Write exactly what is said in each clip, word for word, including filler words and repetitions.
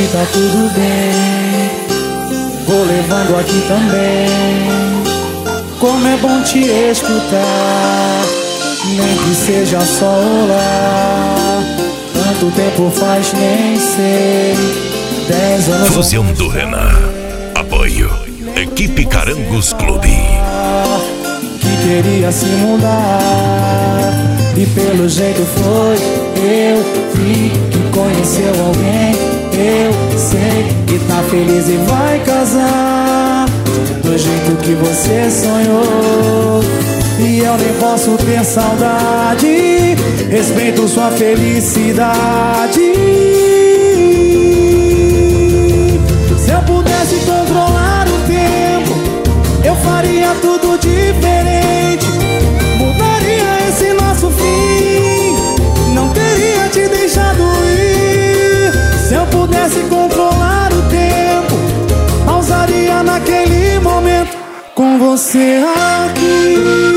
tá tudo bem. Vou levando aqui também. Como é bom te escutar, nem que seja só olá. Tanto tempo faz, nem sei. Dez anos. Fusão do Renan. Apoio Equipe Carangos Clube. Que queria se mudar, e pelo jeito foi. Eu vi que conheceu alguém. Eu sei que tá feliz e vai casar do jeito que você sonhou. E eu nem posso ter saudade. Respeito sua felicidade. Se eu pudesse controlar o tempo, eu faria tudo diferente. Mudaria esse nosso fim, não teria te deixado ir. Se eu pudesse controlar o tempo, pausaria naquele momento com você aqui.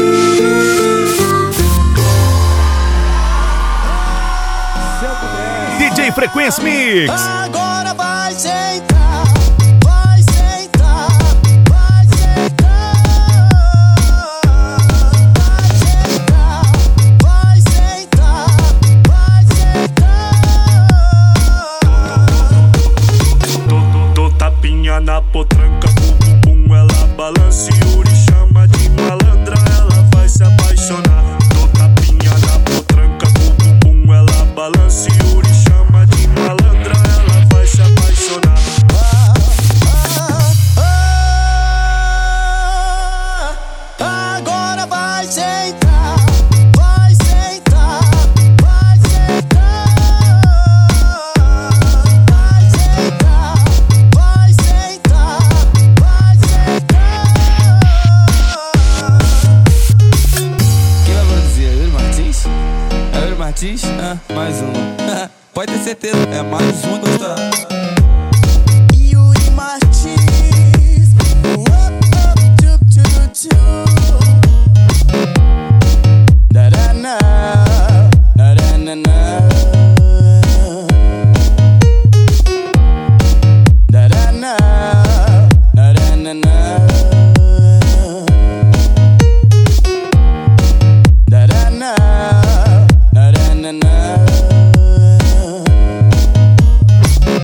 D J Frequência Mix. Agora vai sentar, vai sentar, vai sentar, vai sentar, vai sentar. Tô, tô, tô tapinha na potranca, com bumbum ela balança e Yuri chama de malandra, ela vai se apaixonar. Tô tapinha na potranca, com bumbum ela balança e Yuri chama de malandra, ela vai se apaixonar. Ah, ah, ah, agora vai sentar, vai sentar, vai sentar, vai sentar, vai sentar, vai sentar. Quem vai produzir? É Yuri Martins? É Yuri Martins? Ah, mais um. Pode ter certeza, é mais um gostado.